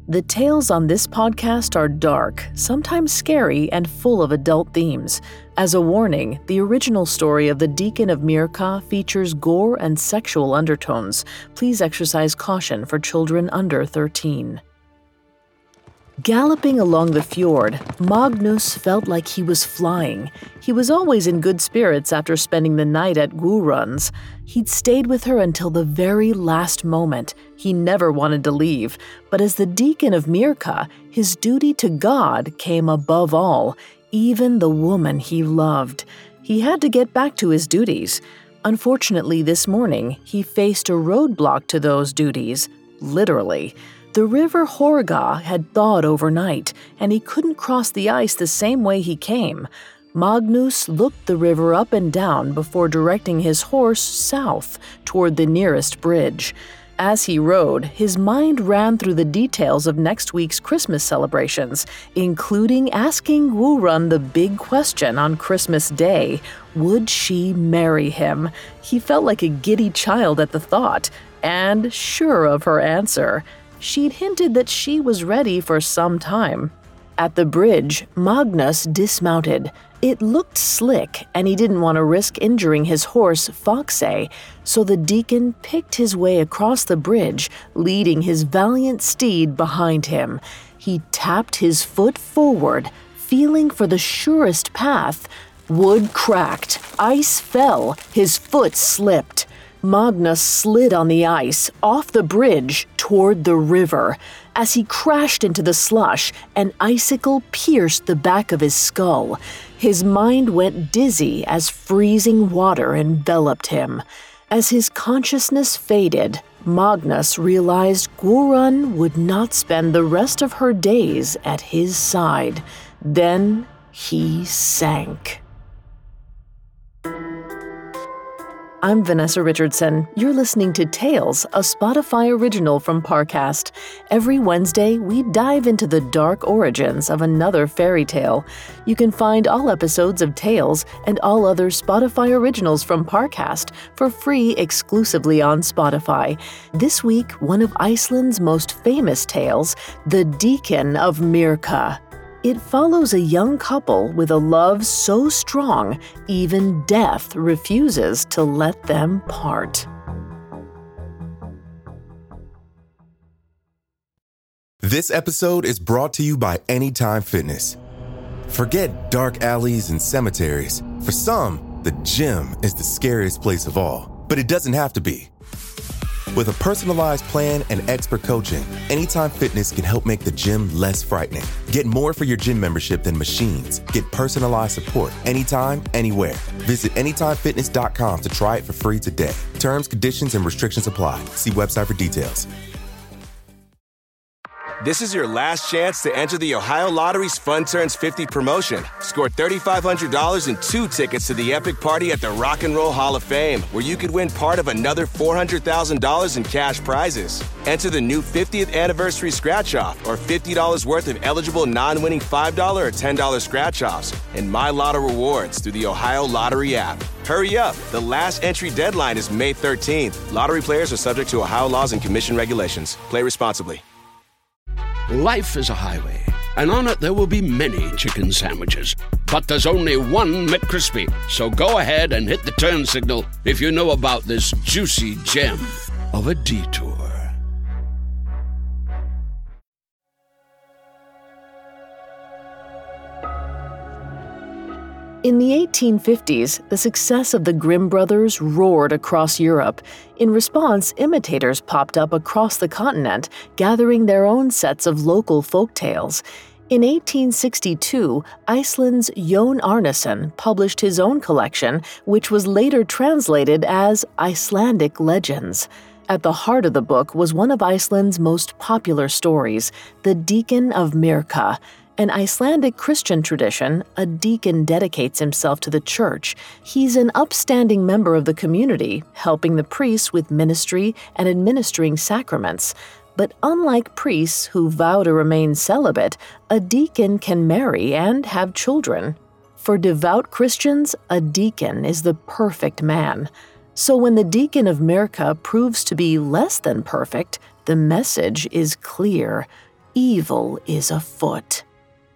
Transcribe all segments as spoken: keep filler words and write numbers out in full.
The tales on this podcast are dark, sometimes scary, and full of adult themes. As a warning, the original story of the Deacon of Mirka features gore and sexual undertones. Please exercise caution for children under thirteen. Galloping along the fjord, Magnus felt like he was flying. He was always in good spirits after spending the night at Gudrun's. He'd stayed with her until the very last moment. He never wanted to leave, but as the Deacon of Mirka, his duty to God came above all, even the woman he loved. He had to get back to his duties. Unfortunately, this morning, he faced a roadblock to those duties, literally. The river Hårga had thawed overnight, and he couldn't cross the ice the same way he came. Magnus looked the river up and down before directing his horse south toward the nearest bridge. As he rode, his mind ran through the details of next week's Christmas celebrations, including asking Gudrun the big question on Christmas Day: would she marry him? He felt like a giddy child at the thought, and sure of her answer. She'd hinted that she was ready for some time. At the bridge, Magnus dismounted. It looked slick, and he didn't want to risk injuring his horse, Foxay, so the deacon picked his way across the bridge, leading his valiant steed behind him. He tapped his foot forward, feeling for the surest path. Wood cracked, ice fell, his foot slipped. Magnus slid on the ice, off the bridge, toward the river. As he crashed into the slush, an icicle pierced the back of his skull. His mind went dizzy as freezing water enveloped him. As his consciousness faded, Magnus realized Gudrun would not spend the rest of her days at his side. Then he sank. I'm Vanessa Richardson. You're listening to Tales, a Spotify original from Parcast. Every Wednesday, we dive into the dark origins of another fairy tale. You can find all episodes of Tales and all other Spotify originals from Parcast for free exclusively on Spotify. This week, one of Iceland's most famous tales, The Deacon of Mirka. It follows a young couple with a love so strong, even death refuses to let them part. This episode is brought to you by Anytime Fitness. Forget dark alleys and cemeteries. For some, the gym is the scariest place of all, but it doesn't have to be. With a personalized plan and expert coaching, Anytime Fitness can help make the gym less frightening. Get more for your gym membership than machines. Get personalized support anytime, anywhere. Visit anytime fitness dot com to try it for free today. Terms, conditions, and restrictions apply. See website for details. This is your last chance to enter the Ohio Lottery's Fun Turns fifty promotion. Score three thousand five hundred dollars and two tickets to the epic party at the Rock and Roll Hall of Fame, where you could win part of another four hundred thousand dollars in cash prizes. Enter the new fiftieth anniversary scratch-off or fifty dollars worth of eligible non-winning five dollars or ten dollars scratch-offs and My Lotto rewards through the Ohio Lottery app. Hurry up. The last entry deadline is May thirteenth. Lottery players are subject to Ohio laws and commission regulations. Play responsibly. Life is a highway, and on it there will be many chicken sandwiches. But there's only one McCrispy. So go ahead and hit the turn signal if you know about this juicy gem of a detour. In the eighteen fifties, the success of the Grimm brothers roared across Europe. In response, imitators popped up across the continent, gathering their own sets of local folk tales. In eighteen sixty-two, Iceland's Jón Arnason published his own collection, which was later translated as Icelandic Legends. At the heart of the book was one of Iceland's most popular stories, The Deacon of Mirka. An Icelandic Christian tradition, a deacon dedicates himself to the church. He's an upstanding member of the community, helping the priests with ministry and administering sacraments. But unlike priests who vow to remain celibate, a deacon can marry and have children. For devout Christians, a deacon is the perfect man. So when the Deacon of Mirka proves to be less than perfect, the message is clear. Evil is afoot.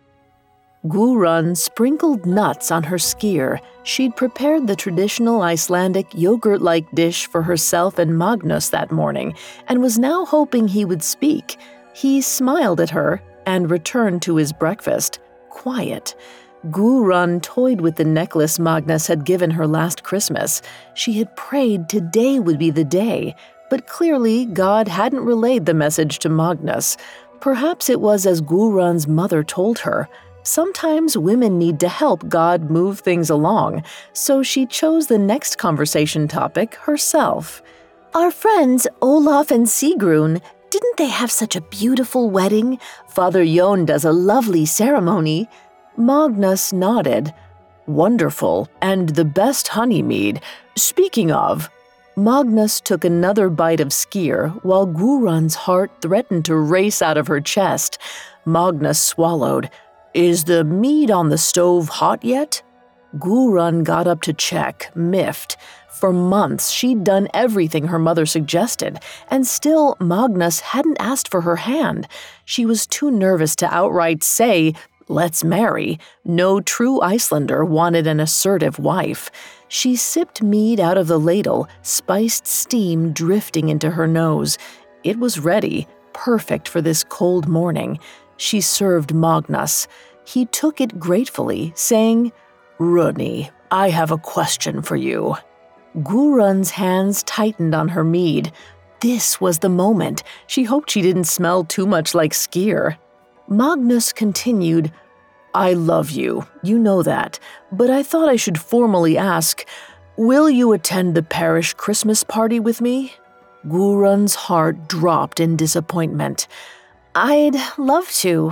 Gurun sprinkled nuts on her skyr. She'd prepared the traditional Icelandic yogurt-like dish for herself and Magnus that morning and was now hoping he would speak. He smiled at her and returned to his breakfast, quiet. Gurun toyed with the necklace Magnus had given her last Christmas. She had prayed today would be the day, but clearly God hadn't relayed the message to Magnus. Perhaps it was as Gurun's mother told her. Sometimes women need to help God move things along, so she chose the next conversation topic herself. Our friends Olaf and Sigrun, didn't they have such a beautiful wedding? Father Jon does a lovely ceremony. Magnus nodded. Wonderful, and the best honey mead. Speaking of, Magnus took another bite of skyr while Gurun's heart threatened to race out of her chest. Magnus swallowed. Is the mead on the stove hot yet? Gurun got up to check, miffed. For months, she'd done everything her mother suggested, and still Magnus hadn't asked for her hand. She was too nervous to outright say, "Let's marry." No true Icelander wanted an assertive wife. She sipped mead out of the ladle, spiced steam drifting into her nose. It was ready, perfect for this cold morning. She served Magnus. He took it gratefully, saying, "Runi, I have a question for you." Gurun's hands tightened on her mead. This was the moment. She hoped she didn't smell too much like skyr. Magnus continued, "I love you, you know that, but I thought I should formally ask, will you attend the parish Christmas party with me?" Gurun's heart dropped in disappointment. "I'd love to."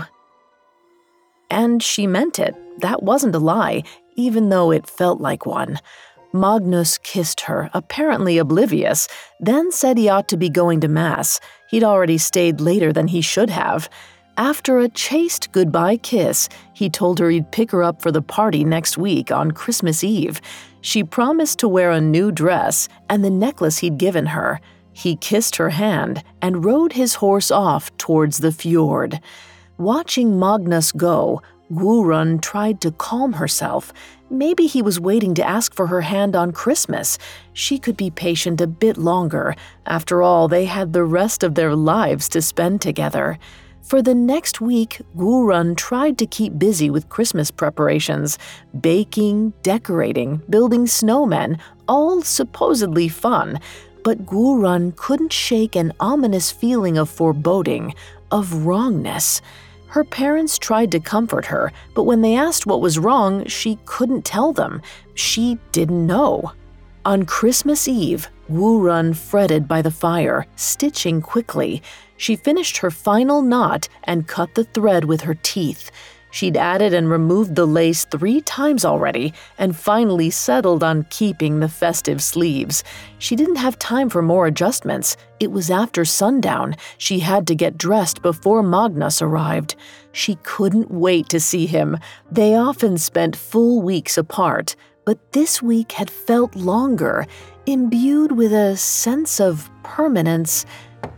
And she meant it. That wasn't a lie, even though it felt like one. Magnus kissed her, apparently oblivious, then said he ought to be going to Mass. He'd already stayed later than he should have. After a chaste goodbye kiss, he told her he'd pick her up for the party next week on Christmas Eve. She promised to wear a new dress and the necklace he'd given her. He kissed her hand and rode his horse off towards the fjord. Watching Magnus go, Gurun tried to calm herself. Maybe he was waiting to ask for her hand on Christmas. She could be patient a bit longer. After all, they had the rest of their lives to spend together. For the next week, Gurun tried to keep busy with Christmas preparations, baking, decorating, building snowmen, all supposedly fun. But Gurun couldn't shake an ominous feeling of foreboding, of wrongness. Her parents tried to comfort her, but when they asked what was wrong, she couldn't tell them. She didn't know. On Christmas Eve, Gurun fretted by the fire, stitching quickly. She finished her final knot and cut the thread with her teeth. She'd added and removed the lace three times already and finally settled on keeping the festive sleeves. She didn't have time for more adjustments. It was after sundown. She had to get dressed before Magnus arrived. She couldn't wait to see him. They often spent full weeks apart, but this week had felt longer, imbued with a sense of permanence.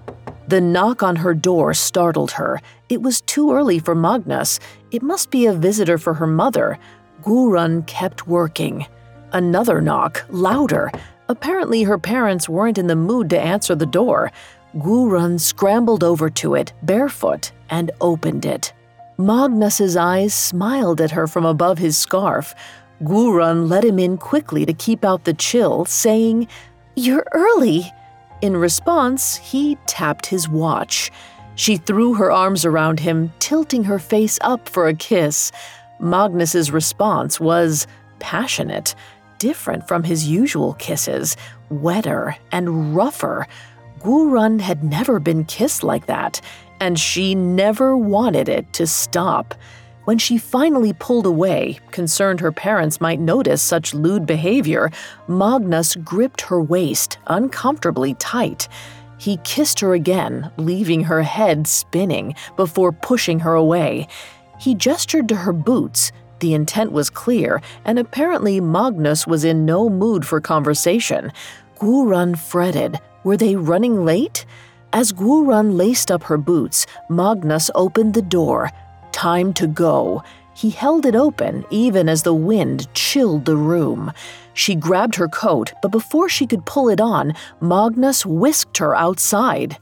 The knock on her door startled her. It was too early for Magnus. It must be a visitor for her mother. Gurun kept working. Another knock, louder. Apparently her parents weren't in the mood to answer the door. Gurun scrambled over to it, barefoot, and opened it. Magnus's eyes smiled at her from above his scarf. Gurun let him in quickly to keep out the chill, saying, "You're early." In response, he tapped his watch. She threw her arms around him, tilting her face up for a kiss. Magnus's response was passionate, different from his usual kisses, wetter and rougher. Gurun had never been kissed like that, and she never wanted it to stop. When she finally pulled away, concerned her parents might notice such lewd behavior, Magnus gripped her waist uncomfortably tight. He kissed her again, leaving her head spinning before pushing her away. He gestured to her boots. The intent was clear, and apparently Magnus was in no mood for conversation. Gurun fretted. Were they running late? As Gurun laced up her boots, Magnus opened the door. Time to go. He held it open even as the wind chilled the room. She grabbed her coat, but before she could pull it on, Magnus whisked her outside.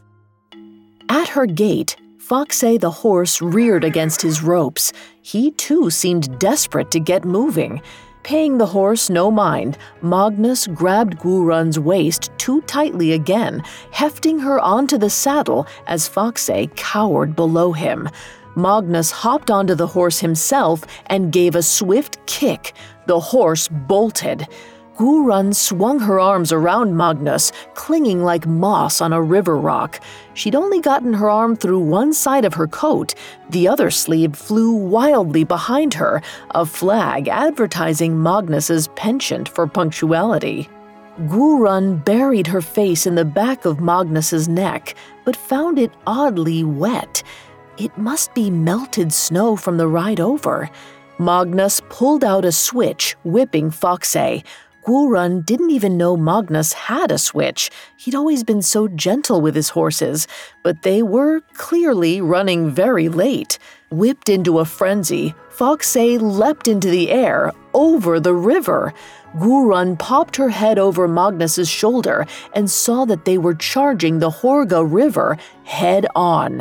At her gate, Foxay the horse reared against his ropes. He too seemed desperate to get moving. Paying the horse no mind, Magnus grabbed Gurun's waist too tightly again, hefting her onto the saddle as Foxay cowered below him. Magnus hopped onto the horse himself and gave a swift kick. The horse bolted. Gurun swung her arms around Magnus, clinging like moss on a river rock. She'd only gotten her arm through one side of her coat. The other sleeve flew wildly behind her, a flag advertising Magnus's penchant for punctuality. Gurun buried her face in the back of Magnus's neck, but found it oddly wet. It must be melted snow from the ride over. Magnus pulled out a switch, whipping Foxay. Gurun didn't even know Magnus had a switch. He'd always been so gentle with his horses, but they were clearly running very late. Whipped into a frenzy, Foxay leapt into the air, over the river. Gurun popped her head over Magnus's shoulder and saw that they were charging the Horga River head on.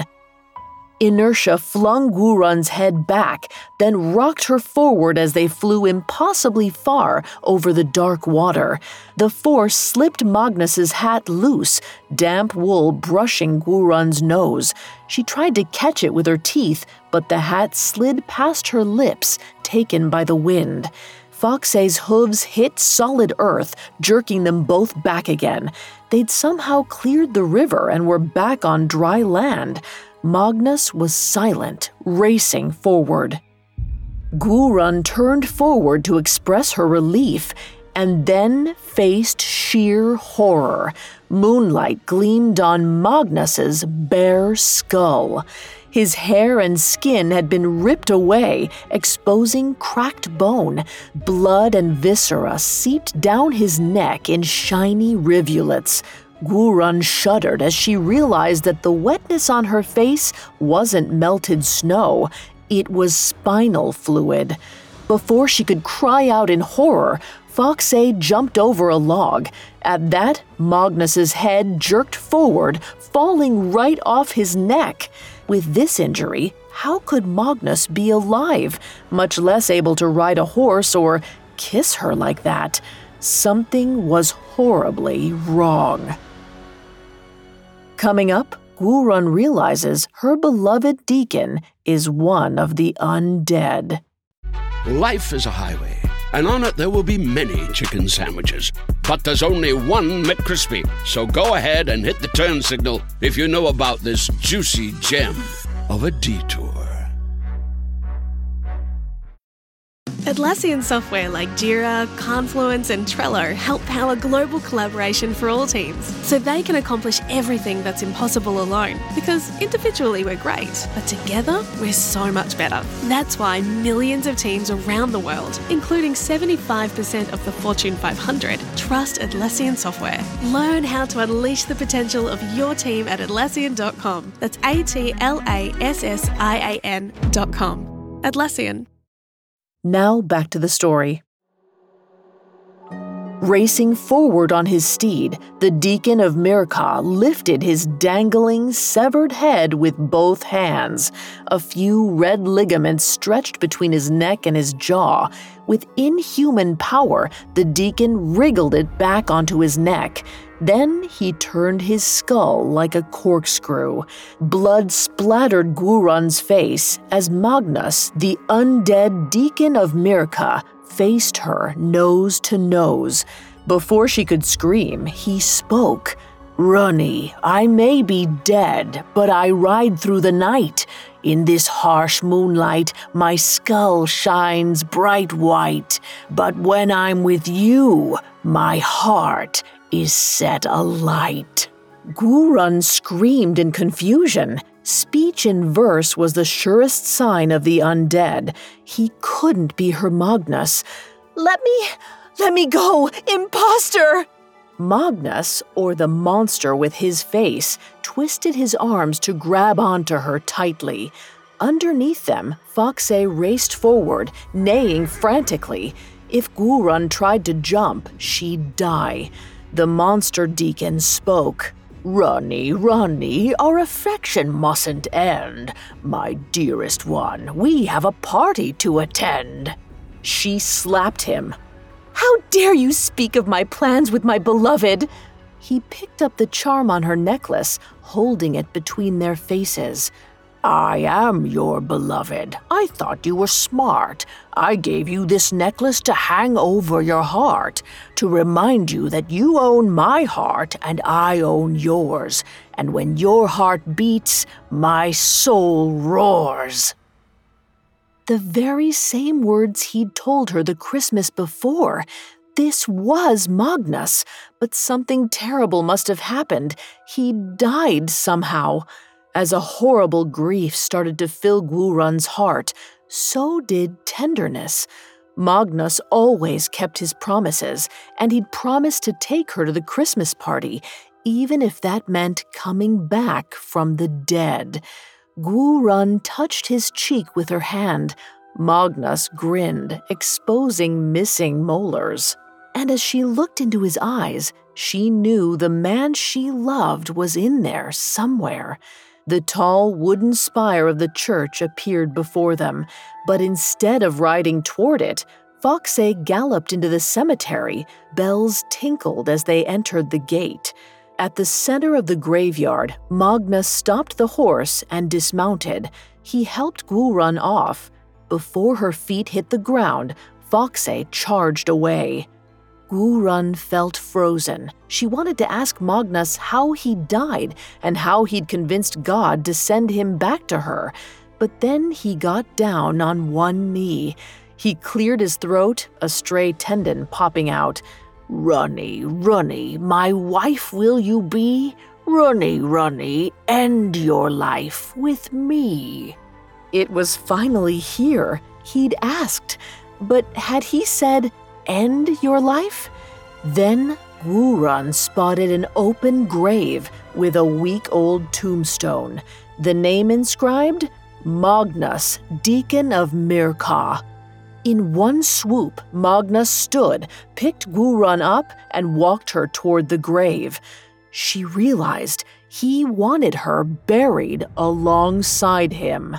Inertia flung Gurun's head back, then rocked her forward as they flew impossibly far over the dark water. The force slipped Magnus's hat loose, damp wool brushing Gurun's nose. She tried to catch it with her teeth, but the hat slid past her lips, taken by the wind. Foxay's hooves hit solid earth, jerking them both back again. They'd somehow cleared the river and were back on dry land. Magnus was silent, racing forward. Gurun turned forward to express her relief, and then faced sheer horror. Moonlight gleamed on Magnus's bare skull. His hair and skin had been ripped away, exposing cracked bone. Blood and viscera seeped down his neck in shiny rivulets. Gurun shuddered as she realized that the wetness on her face wasn't melted snow, it was spinal fluid. Before she could cry out in horror, Foxay jumped over a log. At that, Magnus's head jerked forward, falling right off his neck. With this injury, how could Magnus be alive, much less able to ride a horse or kiss her like that? Something was horribly wrong. Coming up, Gurun realizes her beloved Deacon is one of the undead. Life is a highway, and on it there will be many chicken sandwiches. But there's only one McCrispy. So go ahead and hit the turn signal if you know about this juicy gem of a detour. Atlassian software like Jira, Confluence, and Trello help power global collaboration for all teams, so they can accomplish everything that's impossible alone. Because individually we're great, but together we're so much better. That's why millions of teams around the world, including seventy-five percent of the Fortune five hundred, trust Atlassian software. Learn how to unleash the potential of your team at Atlassian dot com. That's A T L A S S I A N dot com. Atlassian. Now back to the story. Racing forward on his steed, the Deacon of Mirka lifted his dangling, severed head with both hands. A few red ligaments stretched between his neck and his jaw. With inhuman power, the Deacon wriggled it back onto his neck. Then he turned his skull like a corkscrew. Blood splattered Gurun's face as Magnus, the undead Deacon of Mirka, faced her nose to nose. Before she could scream, he spoke. "Runny, I may be dead, but I ride through the night. In this harsh moonlight, my skull shines bright white. But when I'm with you, my heart is set alight." Gurun screamed in confusion. Speech in verse was the surest sign of the undead. He couldn't be her Magnus. "Let me, let me go, imposter!" Magnus, or the monster with his face, twisted his arms to grab onto her tightly. Underneath them, Foxay raced forward, neighing frantically. If Gurun tried to jump, she'd die. The monster deacon spoke. "Runny, Runny, our affection mustn't end. My dearest one, we have a party to attend." She slapped him. "How dare you speak of my plans with my beloved?" He picked up the charm on her necklace, holding it between their faces. "I am your beloved. I thought you were smart. I gave you this necklace to hang over your heart, to remind you that you own my heart and I own yours. And when your heart beats, my soul roars." The very same words he'd told her the Christmas before. This was Magnus, but something terrible must have happened. He died somehow. As a horrible grief started to fill Gurun's heart, so did tenderness. Magnus always kept his promises, and he'd promised to take her to the Christmas party, even if that meant coming back from the dead. Gurun touched his cheek with her hand. Magnus grinned, exposing missing molars. And as she looked into his eyes, she knew the man she loved was in there somewhere. The tall wooden spire of the church appeared before them, but instead of riding toward it, Foxay galloped into the cemetery. Bells tinkled as they entered the gate. At the center of the graveyard, Magnus stopped the horse and dismounted. He helped Gurun off. Before her feet hit the ground, Foxay charged away. Gurun felt frozen. She wanted to ask Magnus how he died and how he'd convinced God to send him back to her. But then he got down on one knee. He cleared his throat, a stray tendon popping out. "Runny, Runny, my wife will you be? Runny, Runny, end your life with me." It was finally here. He'd asked. But had he said, "End your life"? Then Gurun spotted an open grave with a week-old tombstone. The name inscribed? Magnus, Deacon of Mirka. In one swoop, Magnus stood, picked Gurun up, and walked her toward the grave. She realized he wanted her buried alongside him.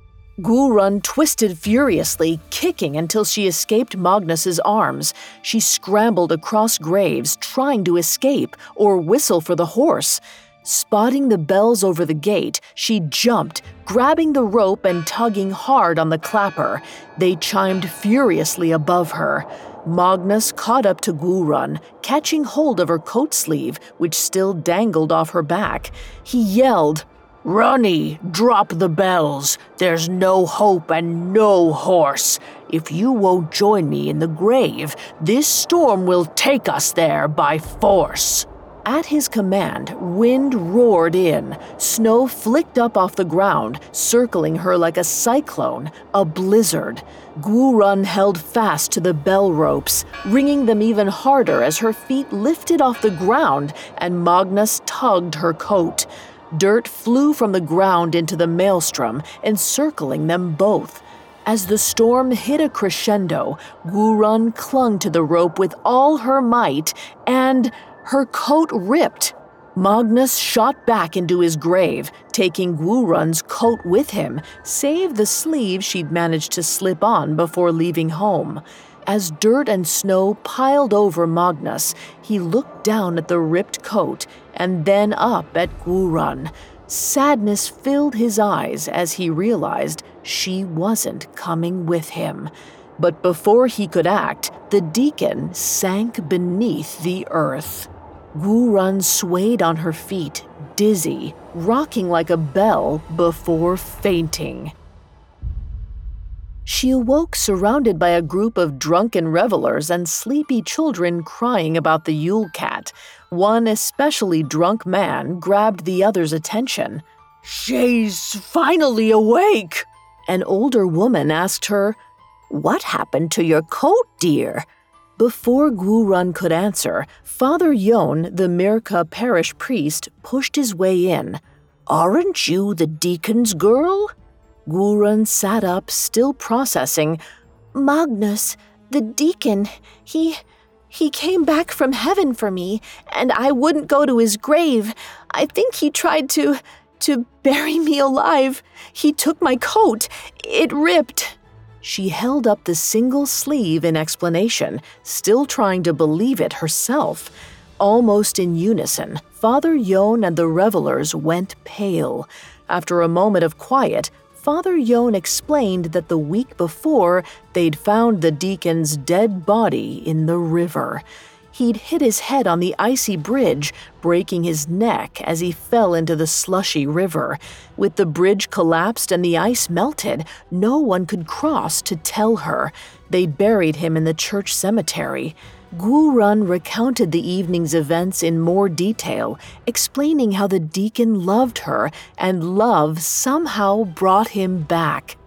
Gurun twisted furiously, kicking until she escaped Magnus's arms. She scrambled across graves, trying to escape or whistle for the horse. Spotting the bells over the gate, she jumped, grabbing the rope and tugging hard on the clapper. They chimed furiously above her. Magnus caught up to Gurun, catching hold of her coat sleeve, which still dangled off her back. He yelled, "Runny, drop the bells. There's no hope and no horse. If you won't join me in the grave, this storm will take us there by force." At his command, wind roared in. Snow flicked up off the ground, circling her like a cyclone, a blizzard. Gurun held fast to the bell ropes, ringing them even harder as her feet lifted off the ground and Magnus tugged her coat. Dirt flew from the ground into the maelstrom, encircling them both. As the storm hit a crescendo, Gurun clung to the rope with all her might, and her coat ripped. Magnus shot back into his grave, taking Gurun's coat with him, save the sleeve she'd managed to slip on before leaving home. As dirt and snow piled over Magnus, he looked down at the ripped coat and then up at Gurun. Sadness filled his eyes as he realized she wasn't coming with him. But before he could act, the deacon sank beneath the earth. Gurun swayed on her feet, dizzy, rocking like a bell before fainting. She awoke surrounded by a group of drunken revelers and sleepy children crying about the Yule Cat. One especially drunk man grabbed the other's attention. "She's finally awake!" An older woman asked her, "What happened to your coat, dear?" Before Gurun could answer, Father Yon, the Mirka parish priest, pushed his way in. "Aren't you the deacon's girl?" Gurun sat up, still processing. "Magnus, the deacon, he... he came back from heaven for me, and I wouldn't go to his grave. I think he tried to... to bury me alive. He took my coat. It ripped." She held up the single sleeve in explanation, still trying to believe it herself. Almost in unison, Father Yon and the revelers went pale. After a moment of quiet, Father Yon explained that the week before, they'd found the deacon's dead body in the river. He'd hit his head on the icy bridge, breaking his neck as he fell into the slushy river. With the bridge collapsed and the ice melted, no one could cross to tell her. They buried him in the church cemetery. Gurun recounted the evening's events in more detail, explaining how the deacon loved her and love somehow brought him back.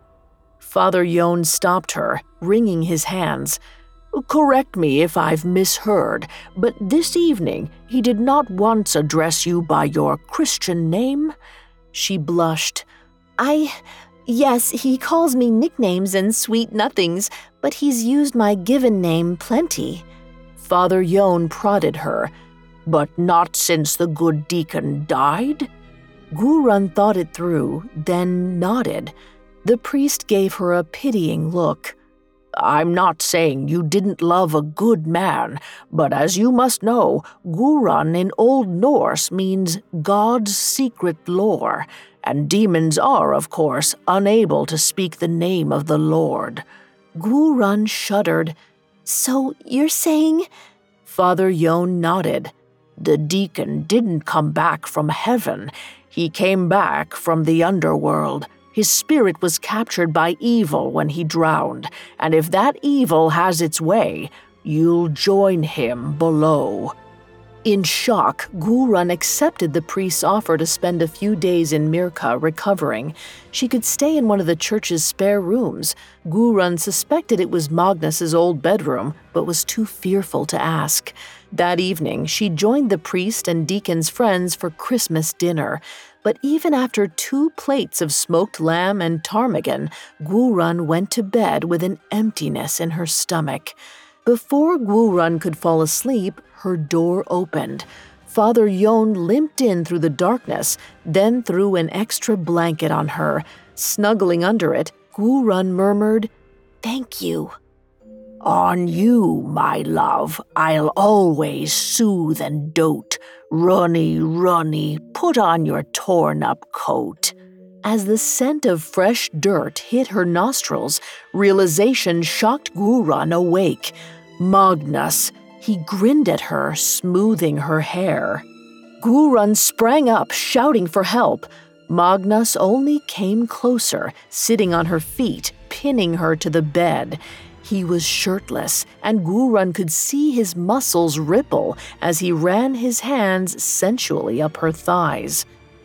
Father Yon stopped her, wringing his hands. "Correct me if I've misheard, but this evening he did not once address you by your Christian name?" She blushed. I... Yes, he calls me nicknames and sweet nothings, but he's used my given name plenty." Father Yon prodded her. "But not since the good deacon died?" Gurun thought it through, then nodded. The priest gave her a pitying look. "I'm not saying you didn't love a good man, but as you must know, Gurun in Old Norse means God's secret lore, and demons are, of course, unable to speak the name of the Lord." Gurun shuddered. "So you're saying—" Father Yon nodded. "The deacon didn't come back from heaven. He came back from the underworld. His spirit was captured by evil when he drowned, and if that evil has its way, you'll join him below." In shock, Gurun accepted the priest's offer to spend a few days in Mirka recovering. She could stay in one of the church's spare rooms. Gurun suspected it was Magnus's old bedroom, but was too fearful to ask. That evening, she joined the priest and deacon's friends for Christmas dinner. But even after two plates of smoked lamb and ptarmigan, Gurun went to bed with an emptiness in her stomach. Before Gurun could fall asleep, her door opened. Father Yon limped in through the darkness, then threw an extra blanket on her. Snuggling under it, Gurun murmured, "Thank you." "On you, my love, I'll always soothe and dote. Runny, runny, put on your torn-up coat." As the scent of fresh dirt hit her nostrils, realization shocked Gurun awake. Magnus. He grinned at her, smoothing her hair. Gurun sprang up, shouting for help. Magnus only came closer, sitting on her feet, pinning her to the bed. He was shirtless, and Gurun could see his muscles ripple as he ran his hands sensually up her thighs.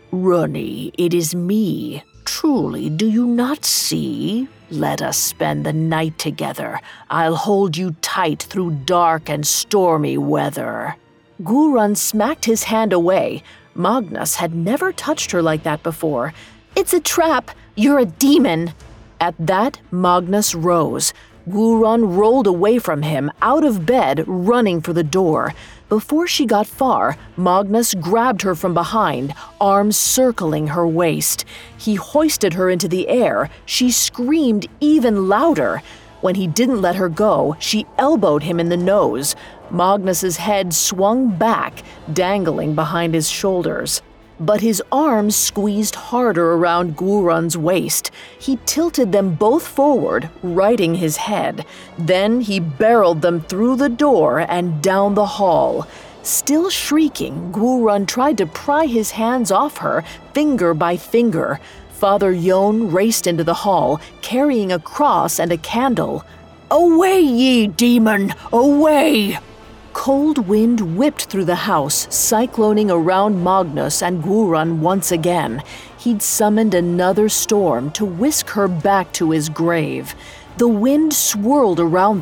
"Runny, it is me. Truly, do you not see? Let us spend the night together. I'll hold you tight through dark and stormy weather." Gurun smacked his hand away. Magnus had never touched her like that before. "It's a trap. You're a demon." At that, Magnus rose. Gurun rolled away from him, out of bed, running for the door. Before she got far, Magnus grabbed her from behind, arms circling her waist. He hoisted her into the air. She screamed even louder. When he didn't let her go, she elbowed him in the nose. Magnus's head swung back, dangling behind his shoulders. But his arms squeezed harder around Gurun's waist. He tilted them both forward, righting his head. Then he barreled them through the door and down the hall. Still shrieking, Gurun tried to pry his hands off her, finger by finger. Father Yon raced into the hall, carrying a cross and a candle. "Away, ye demon! Away!" Cold wind whipped through the house, cycloning around Magnus and Gurun once again. He'd summoned another storm to whisk her back to his grave. The wind swirled around them.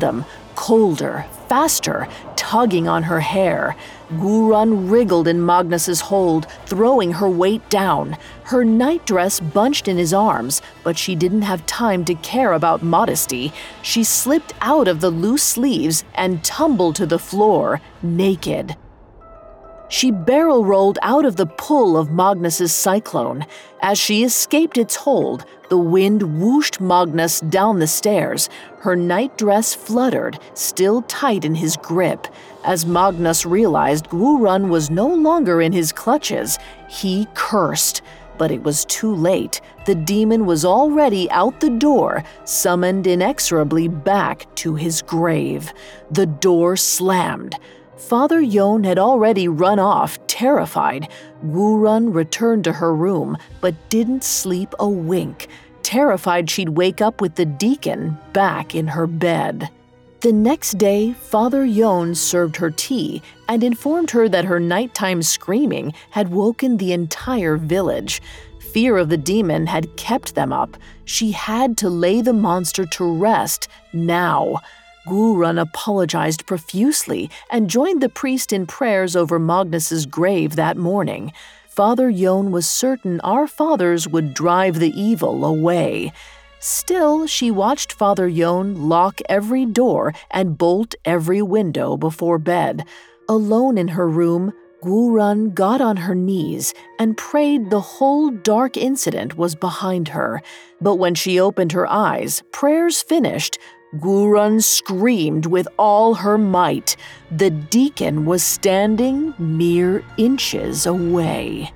colder, faster, tugging on her hair. Gurun wriggled in Magnus's hold, throwing her weight down. Her nightdress bunched in his arms, but she didn't have time to care about modesty. She slipped out of the loose sleeves and tumbled to the floor, naked. She barrel-rolled out of the pull of Magnus's cyclone. As she escaped its hold, the wind whooshed Magnus down the stairs. Her nightdress fluttered, still tight in his grip. As Magnus realized Gurun was no longer in his clutches, he cursed. But it was too late. The demon was already out the door, summoned inexorably back to his grave. The door slammed. Father Yon had already run off, terrified. Gurun returned to her room, but didn't sleep a wink, terrified she'd wake up with the deacon back in her bed. The next day, Father Yon served her tea and informed her that her nighttime screaming had woken the entire village. Fear of the demon had kept them up. She had to lay the monster to rest now. Gurun apologized profusely and joined the priest in prayers over Magnus's grave that morning. Father Yon was certain our fathers would drive the evil away. Still, she watched Father Yon lock every door and bolt every window before bed. Alone in her room, Gurun got on her knees and prayed the whole dark incident was behind her. But when she opened her eyes, prayers finished, Gurun screamed with all her might. The deacon was standing mere inches away.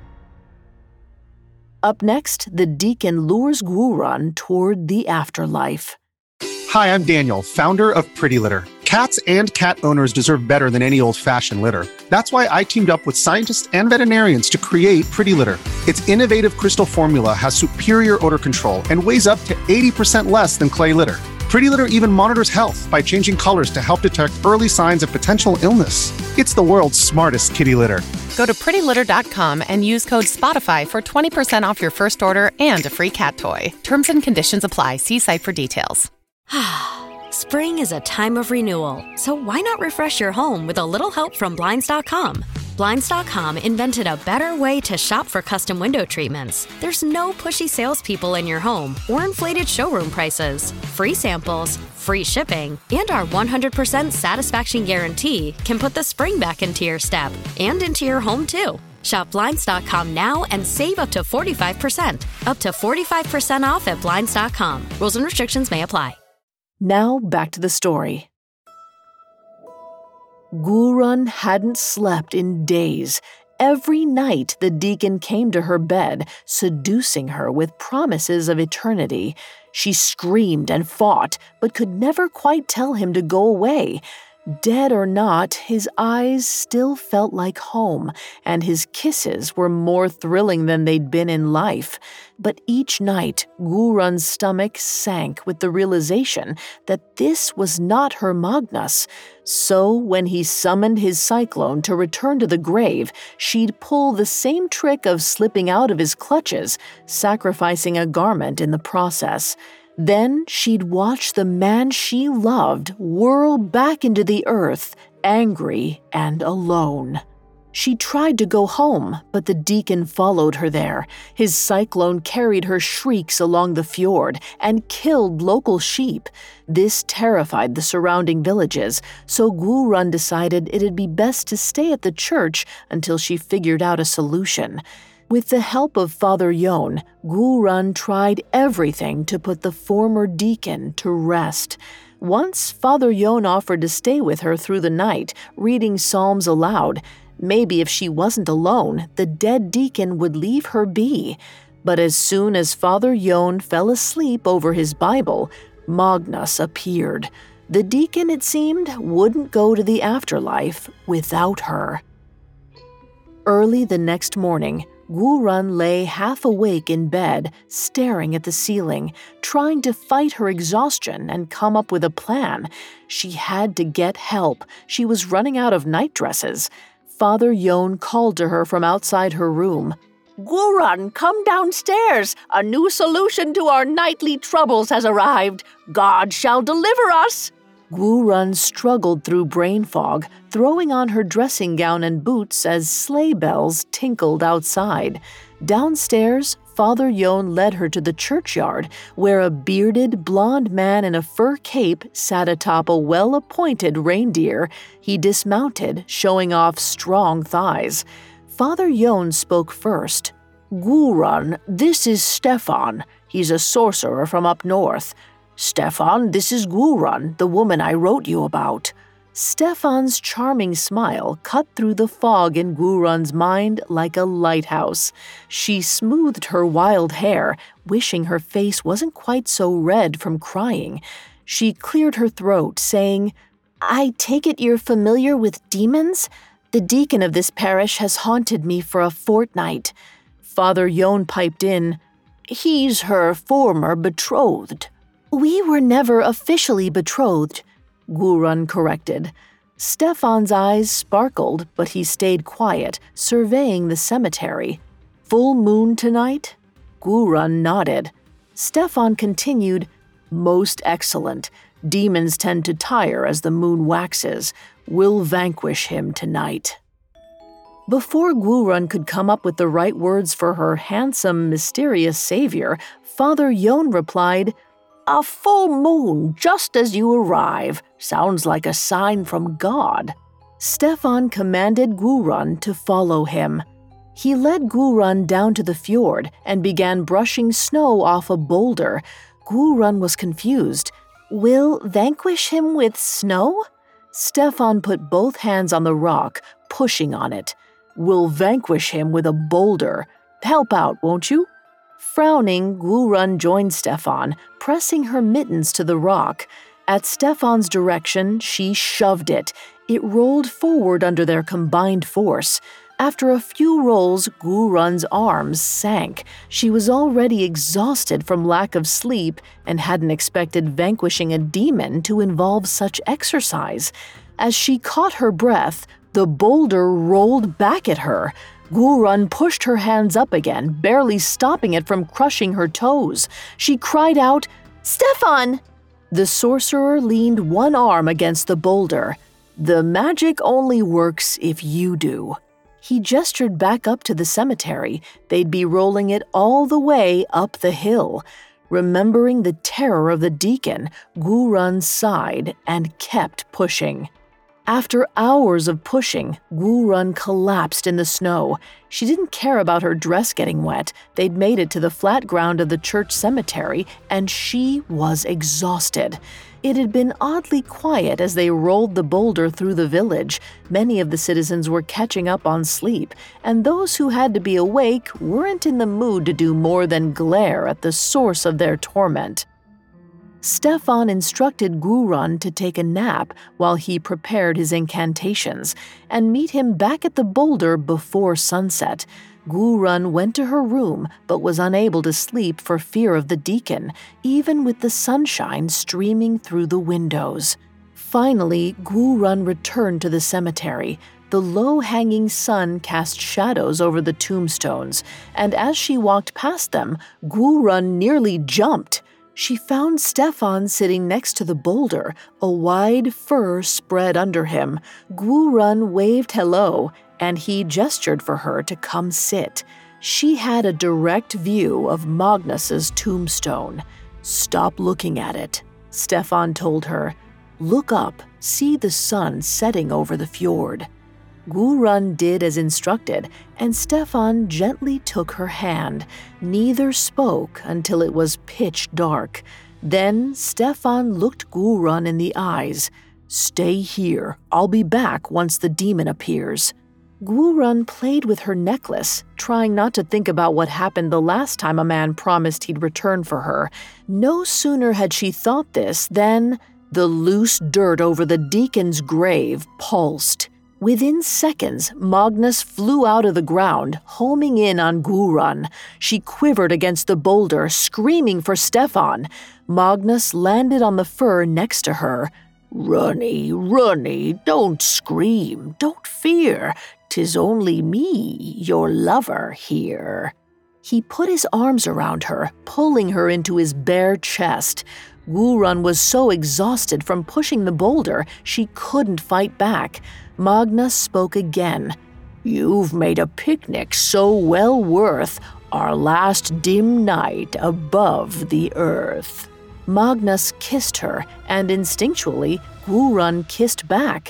Up next, the deacon lures Gurun toward the afterlife. Hi, I'm Daniel, founder of Pretty Litter. Cats and cat owners deserve better than any old-fashioned litter. That's why I teamed up with scientists and veterinarians to create Pretty Litter. Its innovative crystal formula has superior odor control and weighs up to eighty percent less than clay litter. Pretty Litter even monitors health by changing colors to help detect early signs of potential illness. It's the world's smartest kitty litter. Go to pretty litter dot com and use code SPOTIFY for twenty percent off your first order and a free cat toy. Terms and conditions apply. See site for details. Spring is a time of renewal, so why not refresh your home with a little help from Blinds dot com? Blinds dot com invented a better way to shop for custom window treatments. There's no pushy salespeople in your home or inflated showroom prices. Free samples, free shipping, and our one hundred percent satisfaction guarantee can put the spring back into your step and into your home, too. Shop Blinds dot com now and save up to forty-five percent. Up to forty-five percent off at Blinds dot com. Rules and restrictions may apply. Now back to the story. Gurun hadn't slept in days. Every night the deacon came to her bed, seducing her with promises of eternity. She screamed and fought, but could never quite tell him to go away. Dead or not, his eyes still felt like home, and his kisses were more thrilling than they'd been in life. But each night, Gurun's stomach sank with the realization that this was not her Magnus. So when he summoned his cyclone to return to the grave, she'd pull the same trick of slipping out of his clutches, sacrificing a garment in the process. Then she'd watch the man she loved whirl back into the earth, angry and alone. She tried to go home, but the deacon followed her there. His cyclone carried her shrieks along the fjord and killed local sheep. This terrified the surrounding villages, so Gurun decided it'd be best to stay at the church until she figured out a solution. With the help of Father Yon, Gurun tried everything to put the former deacon to rest. Once, Father Yon offered to stay with her through the night, reading psalms aloud. Maybe if she wasn't alone, the dead deacon would leave her be. But as soon as Father Yon fell asleep over his Bible, Magnus appeared. The deacon, it seemed, wouldn't go to the afterlife without her. Early the next morning, Gurun lay half awake in bed, staring at the ceiling, trying to fight her exhaustion and come up with a plan. She had to get help. She was running out of nightdresses. Father Yon called to her from outside her room. "Gurun, come downstairs. A new solution to our nightly troubles has arrived. God shall deliver us." Gurun struggled through brain fog, throwing on her dressing gown and boots as sleigh bells tinkled outside. Downstairs, Father Yon led her to the churchyard, where a bearded, blond man in a fur cape sat atop a well-appointed reindeer. He dismounted, showing off strong thighs. Father Yon spoke first. "Gurun, this is Stefan. He's a sorcerer from up north. Stefan, this is Gurun, the woman I wrote you about." Stefan's charming smile cut through the fog in Gurun's mind like a lighthouse. She smoothed her wild hair, wishing her face wasn't quite so red from crying. She cleared her throat, saying, "I take it you're familiar with demons? The deacon of this parish has haunted me for a fortnight." Father Yon piped in, "He's her former betrothed." "We were never officially betrothed," Gurun corrected. Stefan's eyes sparkled, but he stayed quiet, surveying the cemetery. "Full moon tonight?" Gurun nodded. Stefan continued, "Most excellent. Demons tend to tire as the moon waxes. We'll vanquish him tonight." Before Gurun could come up with the right words for her handsome, mysterious savior, Father Yon replied, "A full moon just as you arrive. Sounds like a sign from God." Stefan commanded Gurun to follow him. He led Gurun down to the fjord and began brushing snow off a boulder. Gurun was confused. "Will vanquish him with snow?" Stefan put both hands on the rock, pushing on it. "We'll vanquish him with a boulder. Help out, won't you?" Frowning, Gurun joined Stefan, pressing her mittens to the rock. At Stefan's direction, she shoved it. It rolled forward under their combined force. After a few rolls, Gurun's arms sank. She was already exhausted from lack of sleep and hadn't expected vanquishing a demon to involve such exercise. As she caught her breath, the boulder rolled back at her. Gurun pushed her hands up again, barely stopping it from crushing her toes. She cried out, "Stefan!" The sorcerer leaned one arm against the boulder. "The magic only works if you do." He gestured back up to the cemetery. They'd be rolling it all the way up the hill. Remembering the terror of the deacon, Gurun sighed and kept pushing. After hours of pushing, Gurun collapsed in the snow. She didn't care about her dress getting wet. They'd made it to the flat ground of the church cemetery, and she was exhausted. It had been oddly quiet as they rolled the boulder through the village. Many of the citizens were catching up on sleep, and those who had to be awake weren't in the mood to do more than glare at the source of their torment. Stefan instructed Gurun to take a nap while he prepared his incantations and meet him back at the boulder before sunset. Gurun went to her room but was unable to sleep for fear of the deacon, even with the sunshine streaming through the windows. Finally, Gurun returned to the cemetery. The low-hanging sun cast shadows over the tombstones, and as she walked past them, Gurun nearly jumped. She found Stefan sitting next to the boulder, a wide fur spread under him. Gurun waved hello, and he gestured for her to come sit. She had a direct view of Magnus's tombstone. "Stop looking at it," Stefan told her. "Look up, see the sun setting over the fjord." Gurun did as instructed, and Stefan gently took her hand. Neither spoke until it was pitch dark. Then Stefan looked Gurun in the eyes. "Stay here. I'll be back once the demon appears." Gurun played with her necklace, trying not to think about what happened the last time a man promised he'd return for her. No sooner had she thought this than the loose dirt over the deacon's grave pulsed. Within seconds, Magnus flew out of the ground, homing in on Gurun. She quivered against the boulder, screaming for Stefan. Magnus landed on the fur next to her. "Runny, runny, don't scream, don't fear. 'Tis only me, your lover, here." He put his arms around her, pulling her into his bare chest. Gulrun was so exhausted from pushing the boulder she couldn't fight back. Magnus spoke again. "You've made a picnic so well worth our last dim night above the earth." Magnus kissed her, and instinctually, Gulrun kissed back.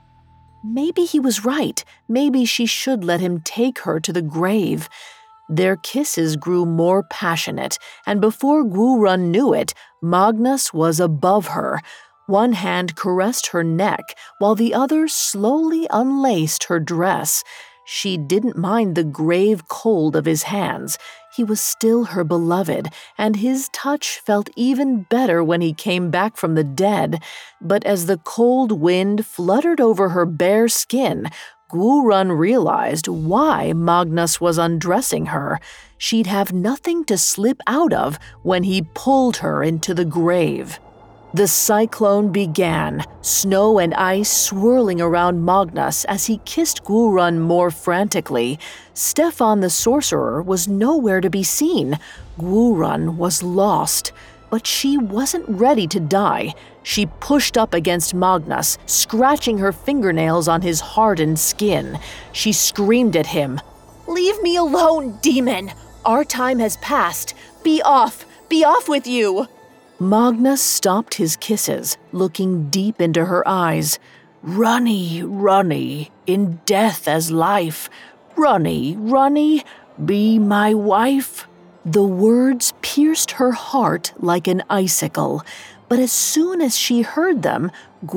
Maybe he was right. Maybe she should let him take her to the grave. Their kisses grew more passionate, and before Gulrun knew it, Magnus was above her. One hand caressed her neck, while the other slowly unlaced her dress. She didn't mind the grave cold of his hands. He was still her beloved, and his touch felt even better when he came back from the dead. But as the cold wind fluttered over her bare skin, Gulrun realized why Magnus was undressing her. She'd have nothing to slip out of when he pulled her into the grave. The cyclone began, snow and ice swirling around Magnus as he kissed Gulrun more frantically. Stefan the sorcerer was nowhere to be seen. Gulrun was lost. But she wasn't ready to die. She pushed up against Magnus, scratching her fingernails on his hardened skin. She screamed at him, "Leave me alone, demon! Our time has passed. Be off! Be off with you!" Magnus stopped his kisses, looking deep into her eyes. "Runny, Runny, in death as life. Runny, Runny, be my wife." The words pierced her heart like an icicle, but as soon as she heard them,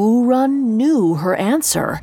Gulrun knew her answer.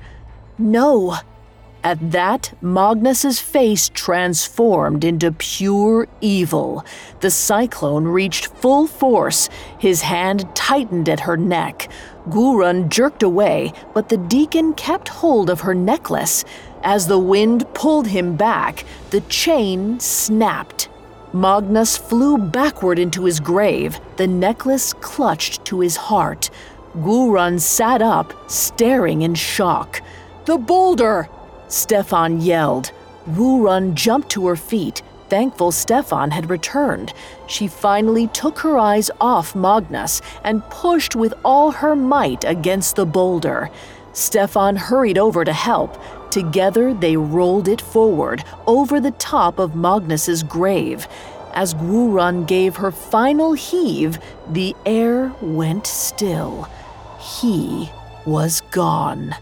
No. At that, Magnus's face transformed into pure evil. The cyclone reached full force. His hand tightened at her neck. Gulrun jerked away, but the deacon kept hold of her necklace. As the wind pulled him back, the chain snapped. Magnus flew backward into his grave, the necklace clutched to his heart. Gulrun sat up, staring in shock. "The boulder!" Stefan yelled. Gulrun jumped to her feet, thankful Stefan had returned. She finally took her eyes off Magnus and pushed with all her might against the boulder. Stefan hurried over to help. Together they rolled it forward, over the top of Magnus's grave. As Gulrun gave her final heave, the air went still. He was gone.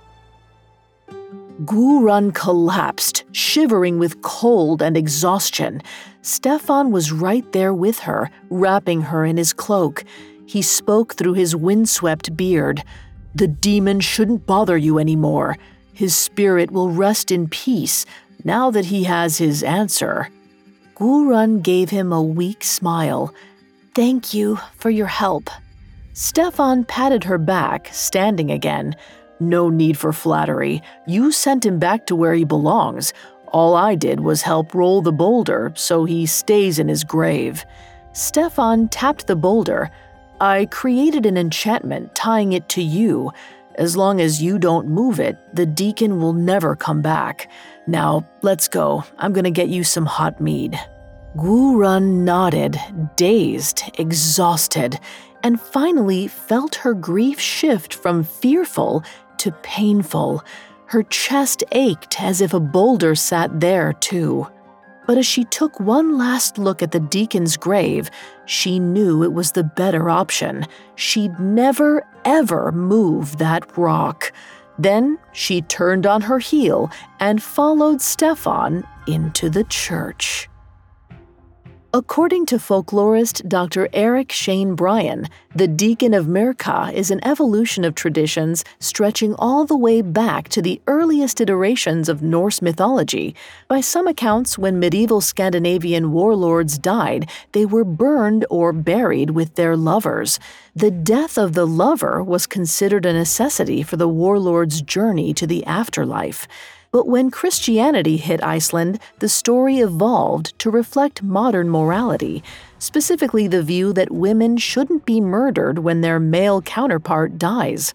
Gulrun collapsed, shivering with cold and exhaustion. Stefan was right there with her, wrapping her in his cloak. He spoke through his windswept beard. "The demon shouldn't bother you anymore. His spirit will rest in peace now that he has his answer." Gulrun gave him a weak smile. "Thank you for your help." Stefan patted her back, standing again. "No need for flattery. You sent him back to where he belongs. All I did was help roll the boulder so he stays in his grave." Stefan tapped the boulder. "I created an enchantment tying it to you. As long as you don't move it, the deacon will never come back. Now, let's go. I'm gonna get you some hot mead." Gulrun nodded, dazed, exhausted, and finally felt her grief shift from fearful to painful. Her chest ached as if a boulder sat there, too. But as she took one last look at the deacon's grave, she knew it was the better option. She'd never, ever move that rock. Then she turned on her heel and followed Stefan into the church. According to folklorist Doctor Eric Shane Bryan, the Deacon of Myrka is an evolution of traditions stretching all the way back to the earliest iterations of Norse mythology. By some accounts, when medieval Scandinavian warlords died, they were burned or buried with their lovers. The death of the lover was considered a necessity for the warlord's journey to the afterlife. But when Christianity hit Iceland, the story evolved to reflect modern morality, specifically the view that women shouldn't be murdered when their male counterpart dies.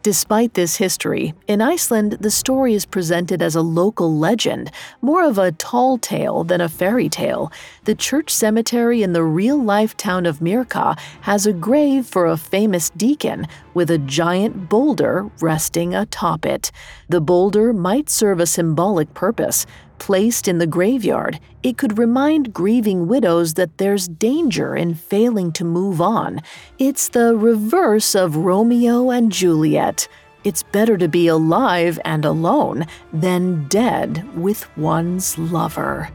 Despite this history, in Iceland, the story is presented as a local legend, more of a tall tale than a fairy tale. The church cemetery in the real-life town of Myrká has a grave for a famous deacon, with a giant boulder resting atop it. The boulder might serve a symbolic purpose. Placed in the graveyard, it could remind grieving widows that there's danger in failing to move on. It's the reverse of Romeo and Juliet. It's better to be alive and alone than dead with one's lover.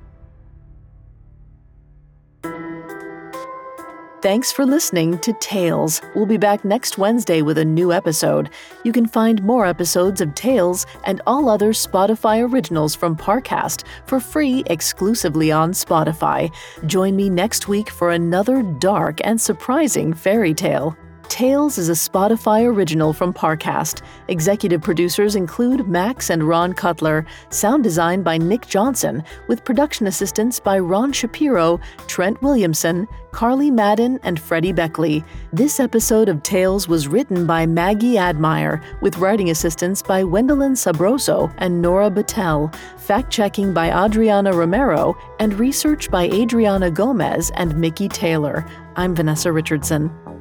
Thanks for listening to Tales. We'll be back next Wednesday with a new episode. You can find more episodes of Tales and all other Spotify originals from Parcast for free exclusively on Spotify. Join me next week for another dark and surprising fairy tale. Tales is a Spotify original from Parcast. Executive producers include Max and Ron Cutler. Sound design by Nick Johnson, with production assistance by Ron Shapiro, Trent Williamson, Carly Madden, and Freddie Beckley. This episode of Tales was written by Maggie Admire, with writing assistance by Wendelin Sabroso and Nora Battelle, fact-checking by Adriana Romero, and research by Adriana Gomez and Mickey Taylor. I'm Vanessa Richardson.